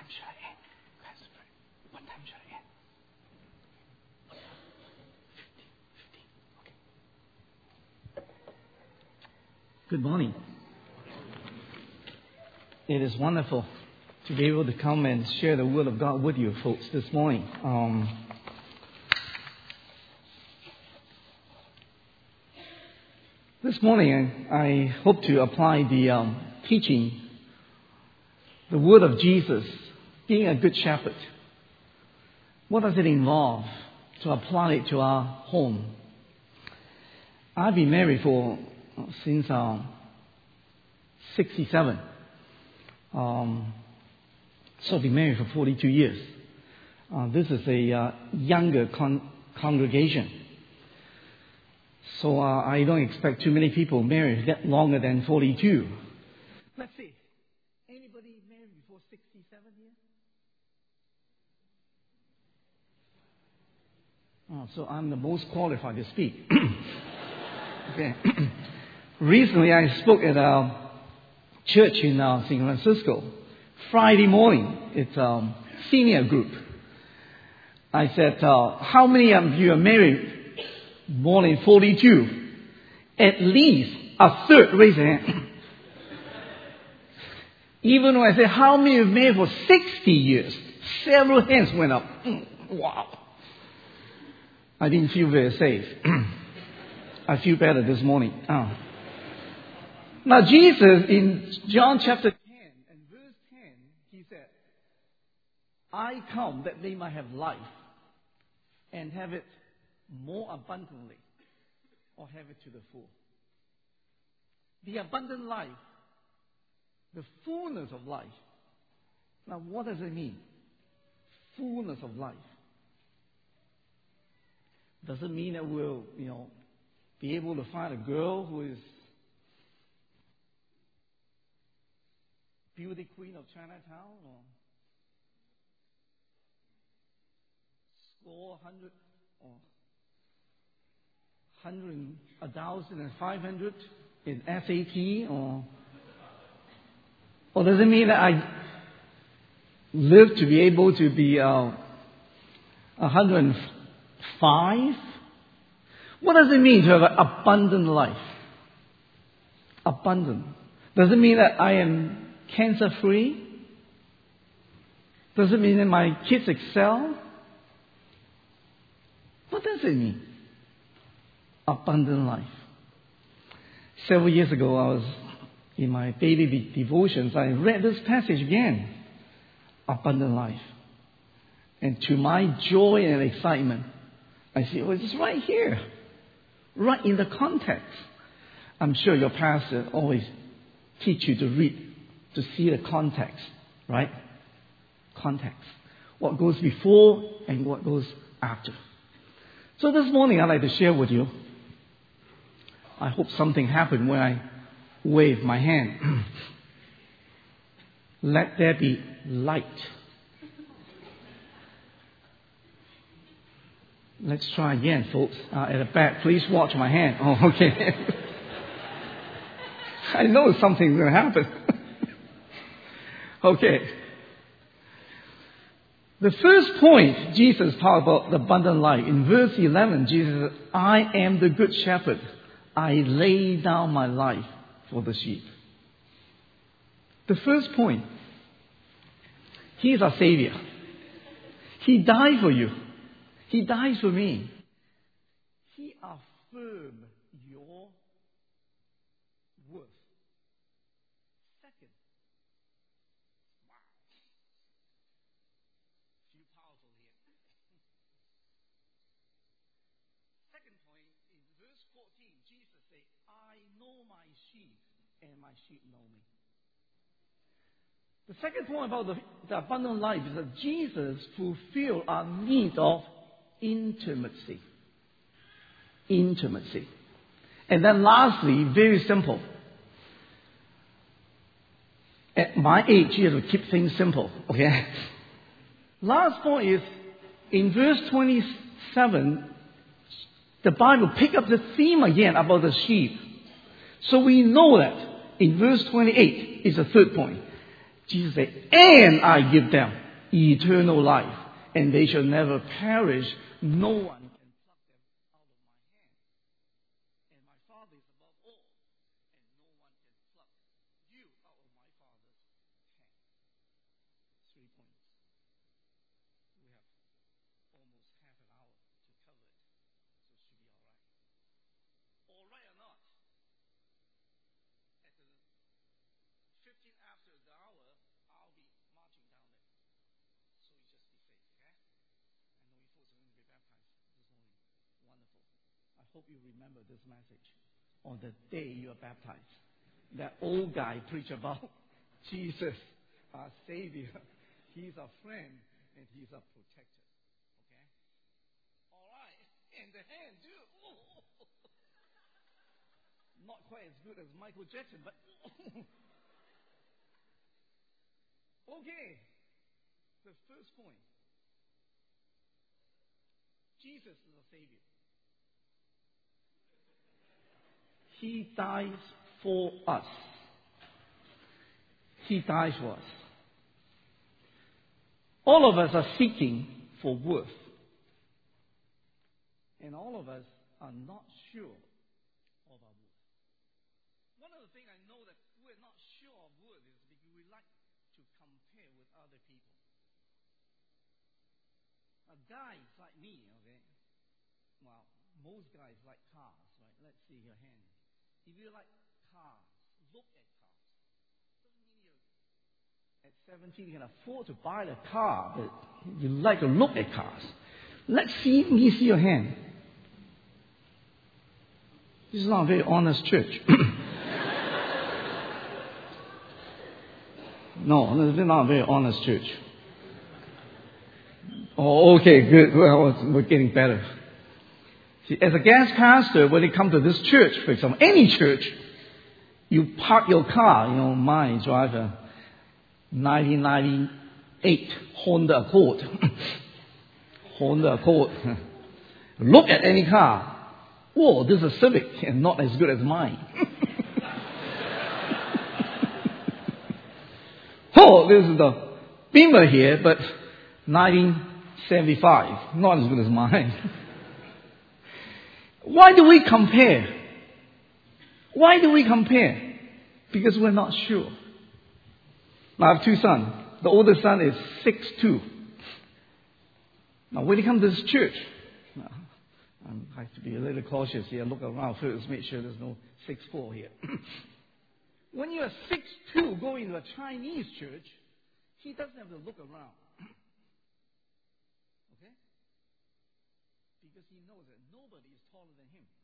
time should I end? What time should I end? 15. Okay. Good morning. It is wonderful to be able to come and share the Word of God with you folks this morning. This morning, I hope to apply the teaching, the Word of Jesus, being a good shepherd. What does it involve to apply it to our home? I've been married since 67. So I've been married for 42 years. This is a younger congregation. So I don't expect too many people married that longer than 42. Let's see. Anybody married before 67 here? So I'm the most qualified to speak. Okay. Recently I spoke at a church in San Francisco. Friday morning, it's a senior group. I said, how many of you are married more than 42? At least a third raised their hand. Even when I said, how many are married for 60 years? Several hands went up. Wow. I didn't feel very safe. I feel better this morning. Now Jesus in John chapter 10 and verse 10, he said, I come that they might have life and have it more abundantly, or have it to the full. The abundant life, the fullness of life. Now what does it mean? Fullness of life. Does it mean that we'll, be able to find a girl who is beauty queen of Chinatown, or score 100 or 100, 1,500 in SAT, or does it mean that I live to be able to be 105? What does it mean to have an abundant life? Abundant. Does it mean that I am cancer free? Does it mean that my kids excel? What does it mean? Abundant life. Several years ago, I was in my daily devotions. I read this passage again. Abundant life. And to my joy and excitement, I see, it's right here. Right in the context. I'm sure your pastor always teach you to read, to see the context, right? Context. What goes before and what goes after. So this morning I'd like to share with you. I hope something happened when I wave my hand. Let there be light. Let's try again, folks. At the back, please watch my hand. Oh, okay. I know something's going to happen. Okay. The first point, Jesus talked about the abundant life. In verse 11, Jesus said, I am the good shepherd. I lay down my life for the sheep. The first point, He is our Savior. He died for you. He dies for me. He affirmed your worth. Second, wow, few powerful here. Second point, in verse 14, Jesus said, I know my sheep, and my sheep know me. The second point about the abundant life is that Jesus fulfilled our need of intimacy. Intimacy. And then lastly, very simple. At my age, you have to keep things simple. Okay? Last point is, in verse 27, the Bible pick up the theme again about the sheep. So we know that in verse 28 is the third point. Jesus said, and I give them eternal life, and they shall never perish. No one can pluck them out of my hand. And my Father is above all, and no one can pluck you out of my Father's hand. 3 points. We have almost half an hour to cover it, so it should be all right. All right or not? At the 15 after the hour, I'll be marching down there. So you just be safe, okay? I know you folks are going to be baptized this morning. Wonderful. I hope you remember this message on the day you are baptized. That old guy preached about Jesus, our Savior. He's our friend and He's our protector. Okay? All right. And the hand, too. Not quite as good as Michael Jackson, but okay. The first point. Jesus is a Savior. He dies for us. He dies for us. All of us are seeking for worth. And all of us are not sure of our worth. One of the things I know that we're not sure of worth is because we like to compare with other people. Now, guys like me, okay? Well, most guys like cars, right? Let's see your hand. If you like cars, look at cars. Doesn't mean you at 17 you can afford to buy the car, but you like to look at cars. Let me see your hand. This is not a very honest church. No, this is not a very honest church. Oh, okay, good. Well, we're getting better. See, as a guest pastor, when you come to this church, for example, any church, you park your car. You know, mine drive a 1998 Honda Accord. Honda Accord. Look at any car. Oh, this is a Civic and not as good as mine. Oh, this is the Beamer here, but 1975, not as good as mine. Why do we compare? Why do we compare? Because we're not sure. Now, I have 2 sons. The oldest son is 6'2". Now, when you come to this church, I have to be a little cautious here. Look around first, make sure there's no 6'4" here. When you're 6'2", going to a Chinese church, he doesn't have to look around. Okay? Because he knows that nobody is taller than him.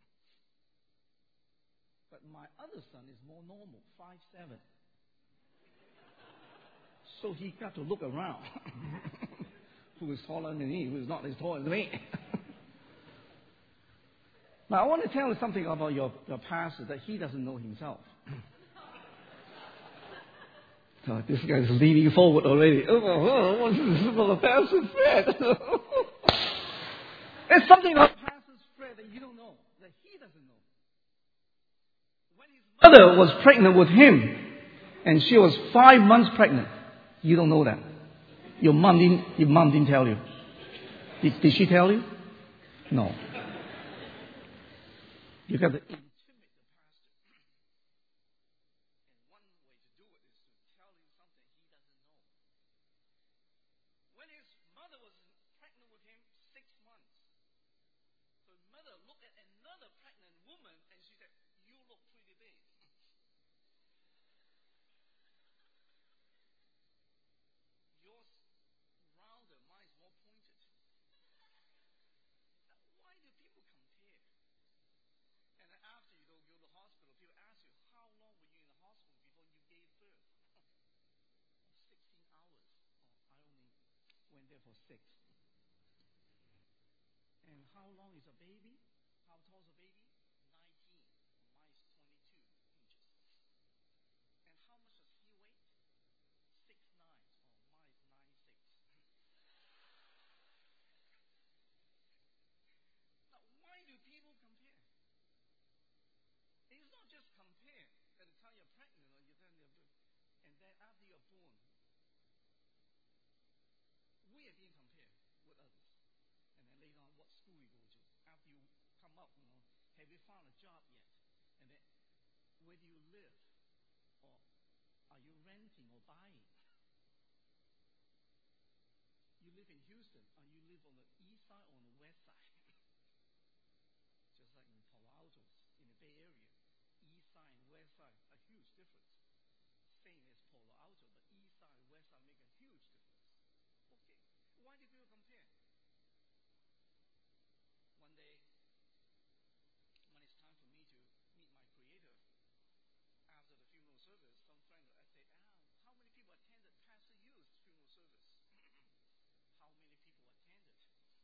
But my other son is more normal, 5'7". So he got to look around. Who is taller than me, who is not as tall as me. Now, I want to tell you something about your pastor that he doesn't know himself. This guy is leaning forward already. What's this about the pastor's friend? There's something about pastor's friend that you don't know, that he doesn't know. When his mother was pregnant with him, and she was 5 months pregnant, you don't know that. Your mom didn't tell you. Did she tell you? No. You got to intimidate the pastor. And one way to do it is to tell him something he doesn't know. When his mother was pregnant with him 6 months, so his mother looked at another pregnant woman and she said, "You look pretty big." Yours rounder, mine's more pointed. Now, why do people compare? And then after you go to the hospital, people ask you, how long were you in the hospital before you gave birth? 16 hours. Oh, I only went there for 6. And how long is a baby? How tall is a baby? 19. Mine's 22 inches. And how much does he weigh? 6'9". Oh, mine's 9'6". Now, why do people compare? It's not just compare at the time you're pregnant or and then after you're born. come up, have you found a job yet? And then, where do you live? Or are you renting or buying? You live in Houston, or you live on the east side or on the west side? Just like in Palo Altos, in the Bay Area, east side and west side, a huge difference. Same as Palo Alto, but east side and west side make a huge difference. Okay, why do people compare? One day, when it's time for me to meet my Creator, after the funeral service, some friend I said, how many people attended Pastor Yu's funeral service? How many people attended?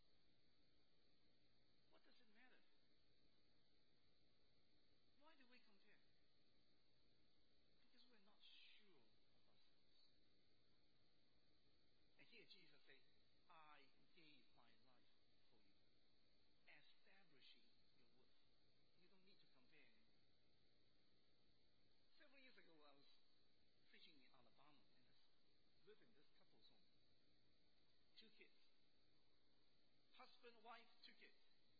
What does it matter? Why do we compare? Because we're not sure of ourselves. And here Jesus said, I gave my life for you, establishing your worth. You don't need to compare anymore. Several years ago, I was preaching in Alabama, and I lived in this couple's home. 2 kids. Husband, wife, 2 kids.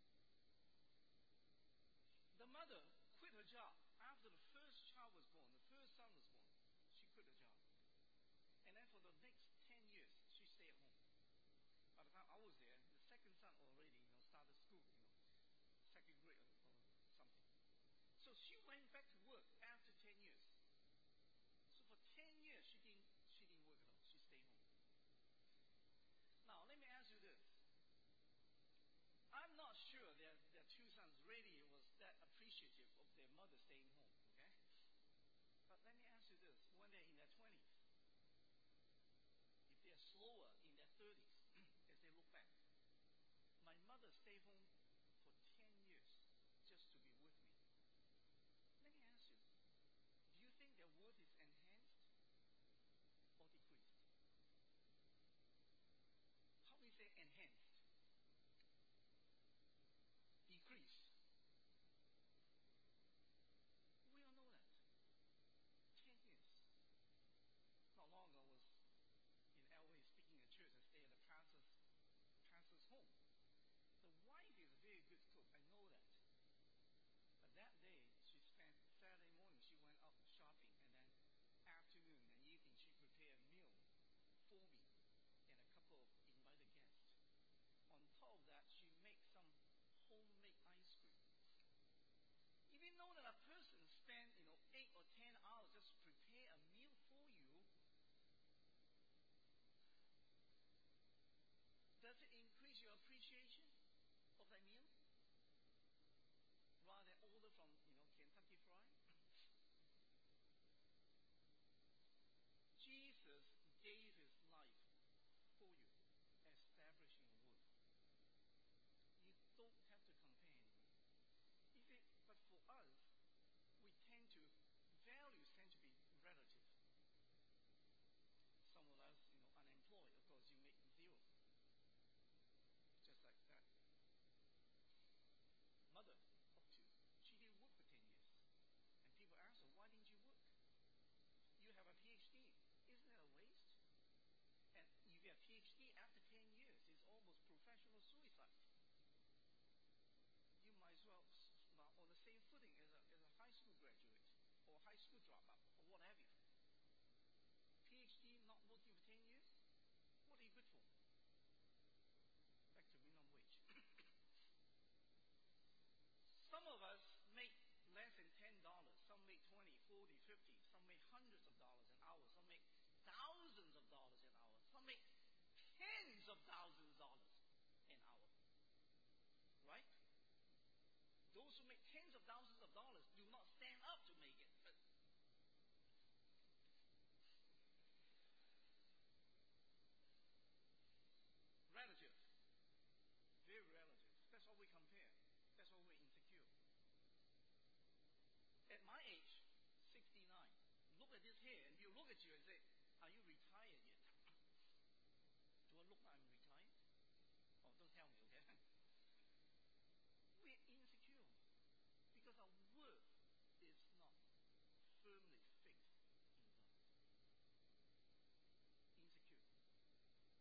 The mother quit her job after the first child was born, the first son was born. She quit her job. And then for the next 10 years, she stayed at home. By the time I was there, the second son already started school, second grade or something. So she went back to work after 10 years. So for 10 years, she didn't work at all. She stayed home. Now, let me ask you this. I'm not sure that their 2 sons really was that appreciative of their mother staying home, okay? But let me ask you this. When they're in their 20s, if they're slower in their 30s, as they look back, my mother stayed home for 10 years just to be with me. Let me ask you, do you think their worth is enhanced or decreased? How do we say enhanced? Decrease. We all know that. 10 years. Not long ago, I was in LA speaking at church. I stayed at the pastor's home. The wife is a very good cook. I know that. But that day, she spent Saturday morning, she went out shopping, and then afternoon and evening, she prepared a meal for me and a couple of invited guests. On top of that, she made some homemade ice cream. If you know that a person spent 8 or 10 hours just to prepare a meal for you, does it increase your appreciation of that meal? Rather than order from Kentucky Fried? Jesus gave his life for you, establishing worth. You don't have to compare anymore. But for us, values tend to be relative. Some of us, unemployed, of course, you make 0. Just like that. Mother, up to, she didn't work for 10 years. And people ask her, why didn't you work? You have a PhD. Isn't that a waste? And if you have a PhD after 10 years, it's almost professional suicide. You might as well start on the same footing as a high school graduate or high school dropout or what have you. PhD not working for 10 years? What are you good for? Back to minimum wage. Some of us make less than $10. Some make 20, 40, 50. Some make hundreds of dollars an hour. Some make thousands of dollars an hour. Some make tens of thousands of dollars an hour. Right? Those who make tens of thousands of dollars do not stand up to make it. But relative. Very relative. That's what we compare. That's why we're insecure. At my age, 69, look at this hair, and you look at you and say, are you retired yet? Do I look like I'm retired? Oh, don't tell me, okay? We're insecure because our worth is not firmly fixed in God. Insecure.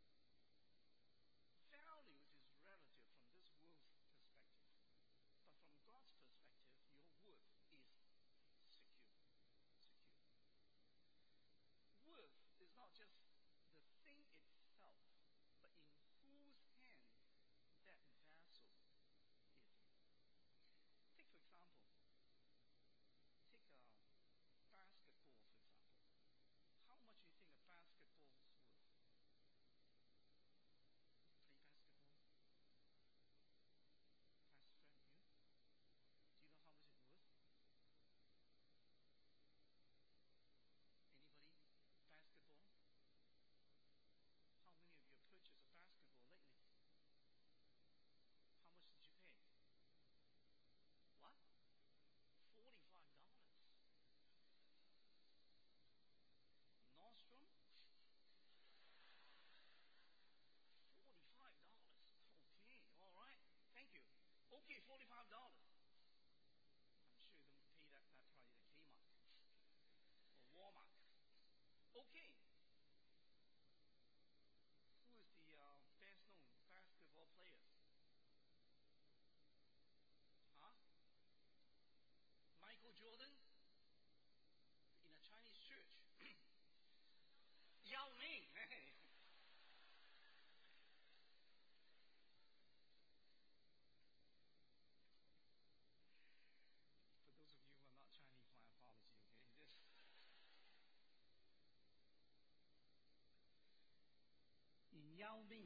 Values is relative from this world's perspective. But from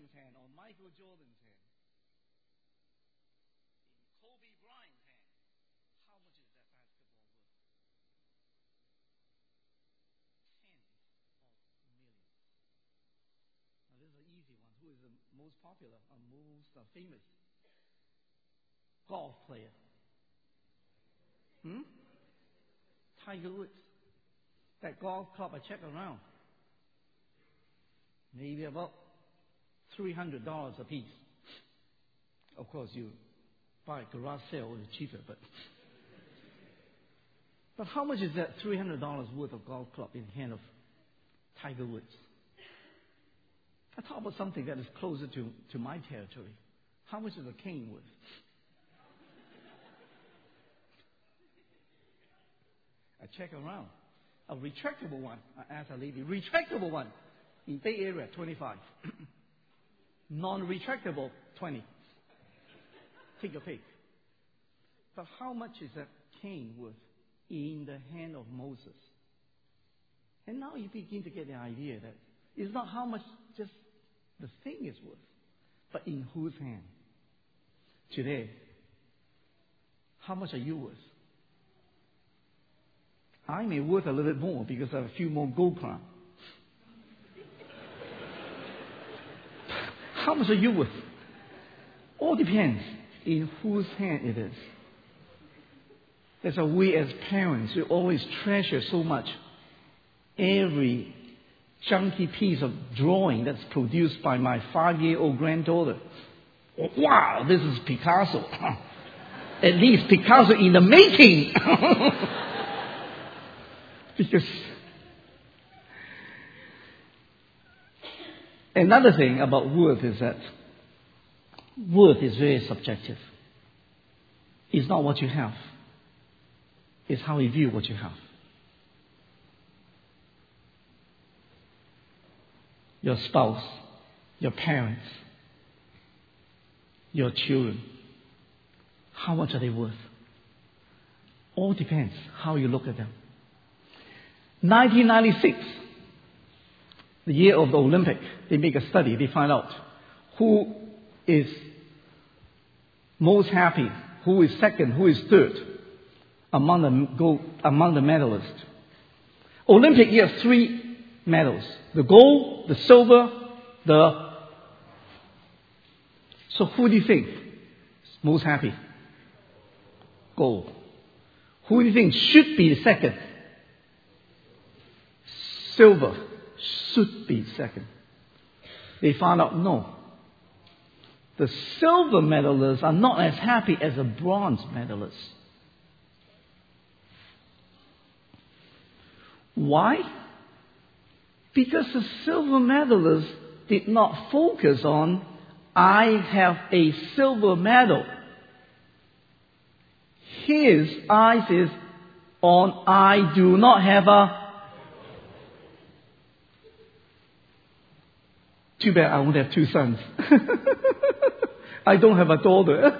Beckham's hand or Michael Jordan's hand, in Kobe Bryant's hand, how much is that basketball worth? Tens of millions. Now this is an easy one. Who is the most popular or most famous golf player? Tiger Woods. That golf club I checked around, maybe about $300 a piece. Of course, you buy a garage sale, it's cheaper, but how much is that $300 worth of golf club in the hand of Tiger Woods? I talk about something that is closer to my territory. How much is a cane worth? I check around. A retractable one, I asked a lady, retractable one in Bay Area, 25. Non-retractable, 20. Take your pick. But how much is that cane worth in the hand of Moses? And now you begin to get the idea that it's not how much just the thing is worth, but in whose hand? Today, how much are you worth? I may worth a little bit more because I have a few more gold crowns. How much are you worth? All depends in whose hand it is. That's why we as parents, we always treasure so much every chunky piece of drawing that's produced by my 5-year-old granddaughter. Wow, this is Picasso. At least Picasso in the making. Because another thing about worth is that worth is very subjective. It's not what you have. It's how you view what you have. Your spouse, your parents, your children, how much are they worth? All depends how you look at them. 1996, the year of the Olympic, they make a study. They find out who is most happy, who is second, who is third among the medalists. Olympic, you have 3 medals: the gold, the silver, So who do you think is most happy? Gold. Who do you think should be the second? Silver should be second. They found out no. The silver medalists are not as happy as the bronze medalists. Why? Because the silver medalist did not focus on, I have a silver medal. His eyes is on, I do not have a. Too bad I won't have 2 sons. I don't have a daughter.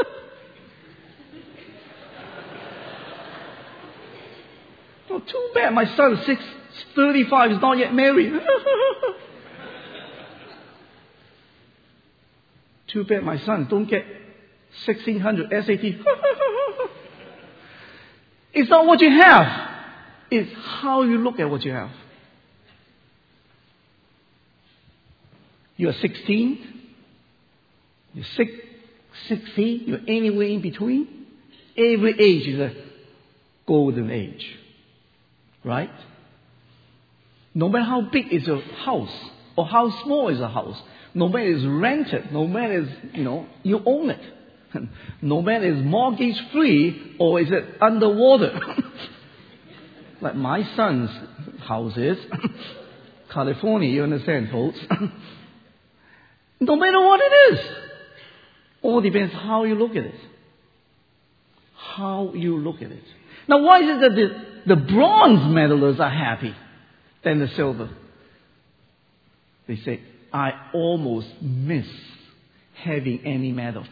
Oh, too bad my son, 35, is not yet married. Too bad my son don't get 1600 SAT. It's not what you have. It's how you look at what you have. You are 16, you're 60, you're anywhere in between. Every age is a golden age. Right? No matter how big is your house or how small is a house, no matter it's rented, no matter it's, you own it, no matter it's mortgage free or is it underwater. Like my son's house is, California, you understand, folks? No matter what it is, all depends how you look at it. How you look at it. Now, why is it that the bronze medalists are happy than the silver? They say, I almost miss having any medal.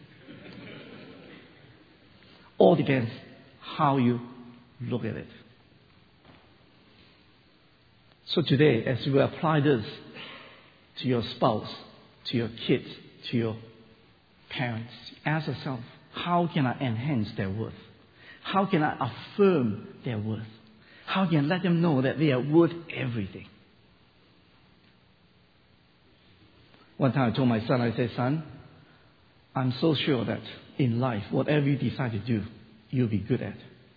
All depends how you look at it. So today, as you apply this to your spouse, to your kids, to your parents. Ask yourself, how can I enhance their worth? How can I affirm their worth? How can I let them know that they are worth everything? One time I told my son, I said, son, I'm so sure that in life, whatever you decide to do, you'll be good at.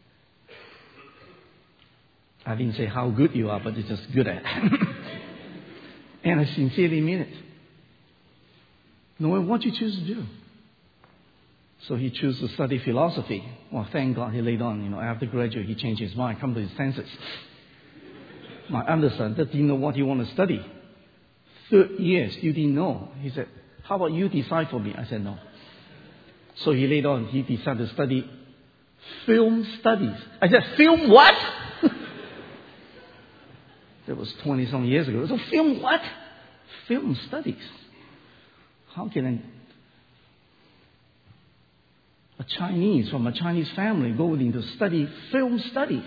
I didn't say how good you are, but it's just good at. And I sincerely mean it. No matter what you choose to do. So he chose to study philosophy. Well, thank God he later on, after graduate, he changed his mind, come to his senses. My other son didn't know what he wanted to study. 3 years, you didn't know. He said, how about you decide for me? I said, no. So he later on, he decided to study film studies. I said, film what? That was 20-some years ago. So film what? Film studies. How can a Chinese from a Chinese family go into study film studies?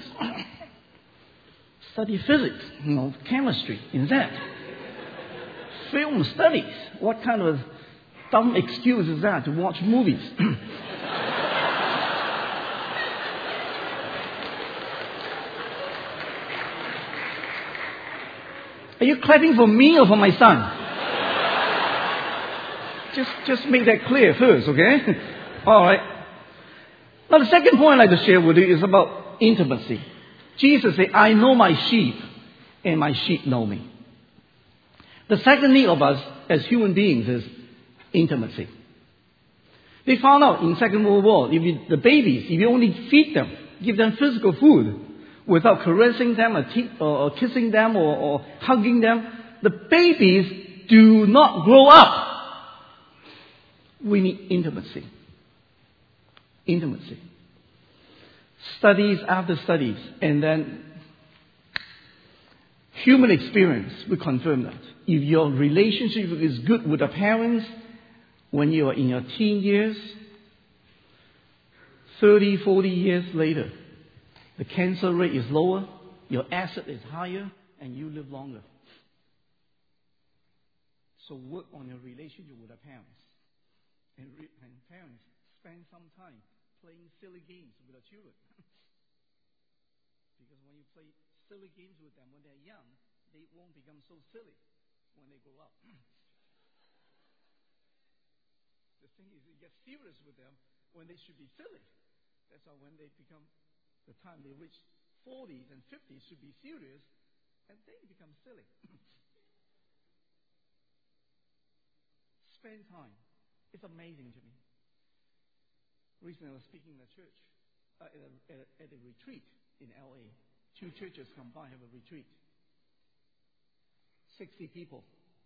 Study physics, chemistry, in that. Film studies. What kind of dumb excuse is that to watch movies? Are you clapping for me or for my son? Just make that clear first, okay? All right. Now the second point I'd like to share with you is about intimacy. Jesus said, I know my sheep, and my sheep know me. The second need of us as human beings is intimacy. They found out in Second World War, the babies, if you only feed them, give them physical food, without caressing them or kissing them or hugging them, the babies do not grow up. We need intimacy. Intimacy. Studies after studies, and then human experience will confirm that. If your relationship is good with the parents, when you are in your teen years, 30, 40 years later, the cancer rate is lower, your asset is higher, and you live longer. So work on your relationship with the parents. And parents, spend some time playing silly games with the children. Because when you play silly games with them when they're young, they won't become so silly when they grow up. The thing is, you get serious with them when they should be silly. That's why when they become, the time they reach 40s and 50s should be serious, and they become silly. Spend time. It's amazing to me. Recently I was speaking in a church, at a retreat in LA. 2 churches combined have a retreat. 60 people.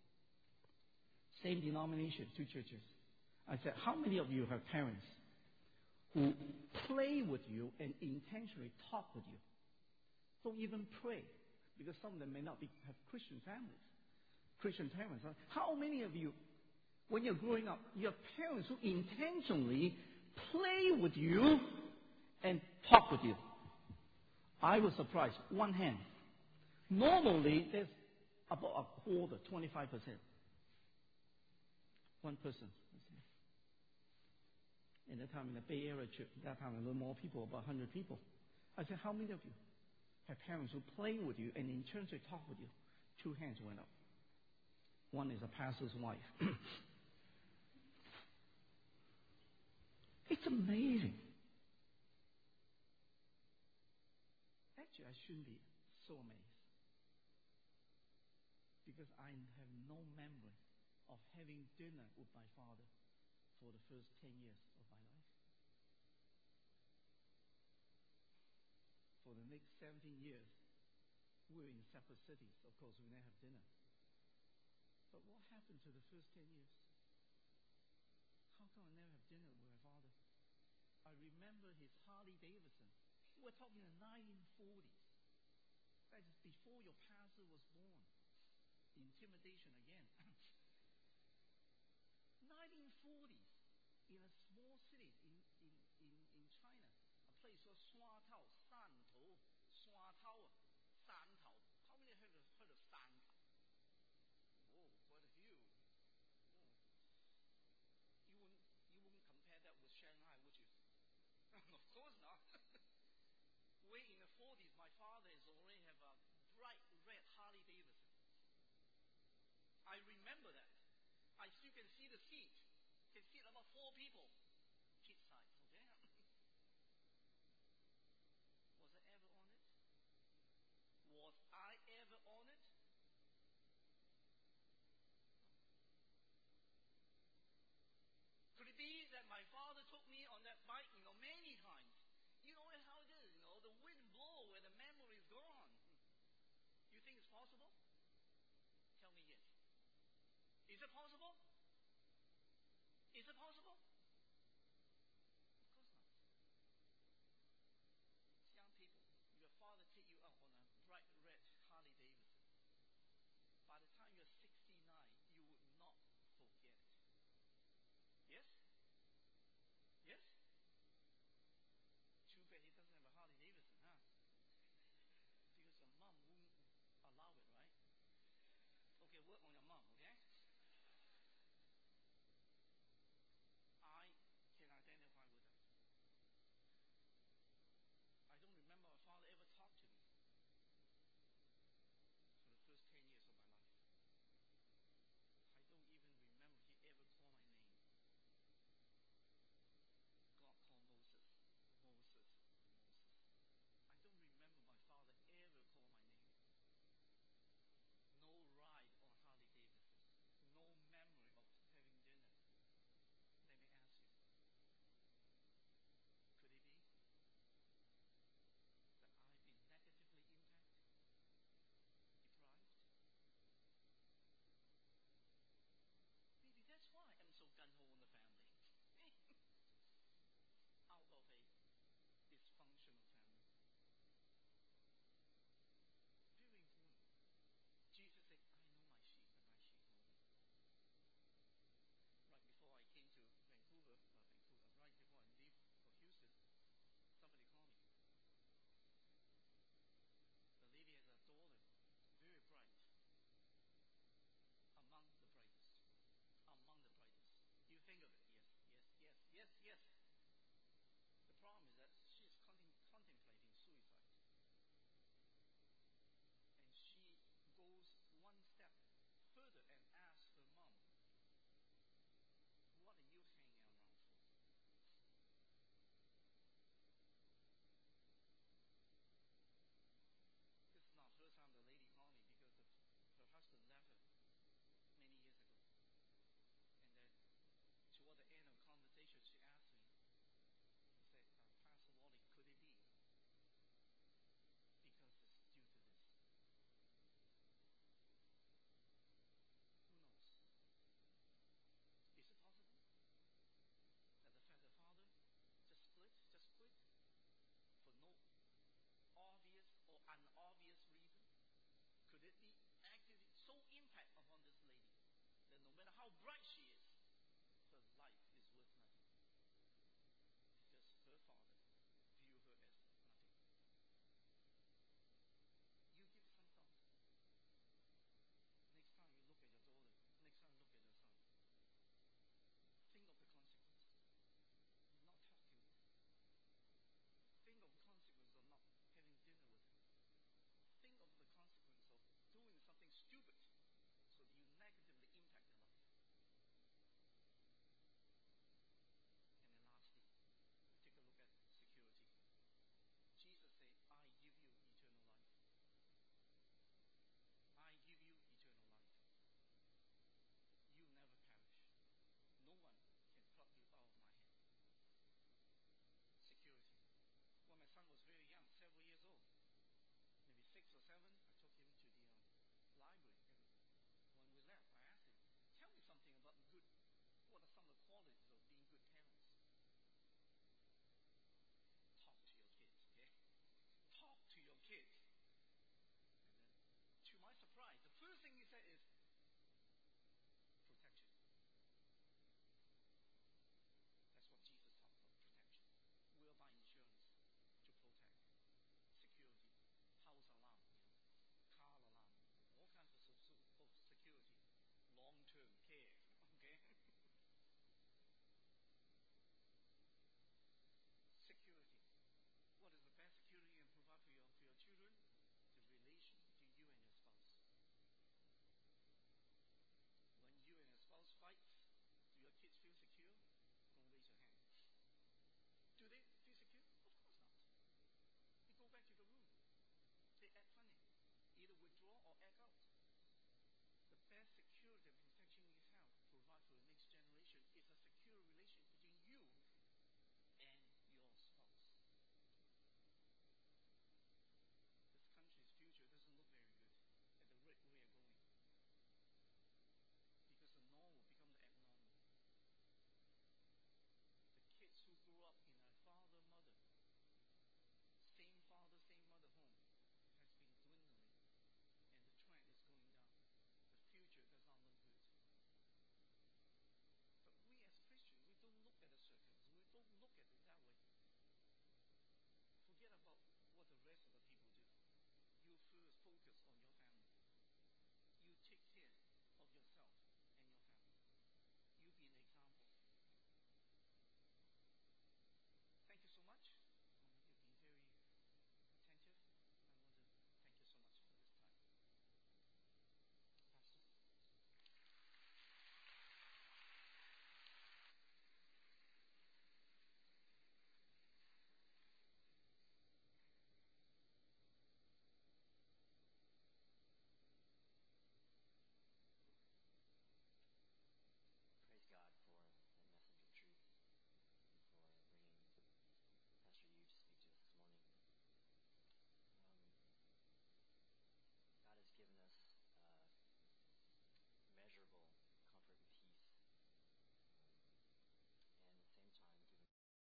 Same denomination, 2 churches. I said, how many of you have parents who play with you and intentionally talk with you? Don't even pray, because some of them may not have Christian families, Christian parents. How many of you, when you're growing up, you have parents who intentionally play with you and talk with you? I was surprised. One hand. Normally, there's about a quarter, 25%. One person. In that time, in the Bay Area church, that time a little more people, about 100 people. I said, how many of you have parents who play with you and intentionally talk with you? 2 hands went up. One is a pastor's wife. It's amazing. Actually, I shouldn't be so amazed, because I have no memory of having dinner with my father for the first 10 years of my life. For the next 17 years, we were in separate cities. Of course, we never have dinner. But what happened to the first 10 years? How come I never have dinner with my father? I remember his Harley Davidson. We're talking the 1940s. That is before your pastor was born. Intimidation again. 1940s, in a small city in China, a place called Shuatao, Santou, Shuatao.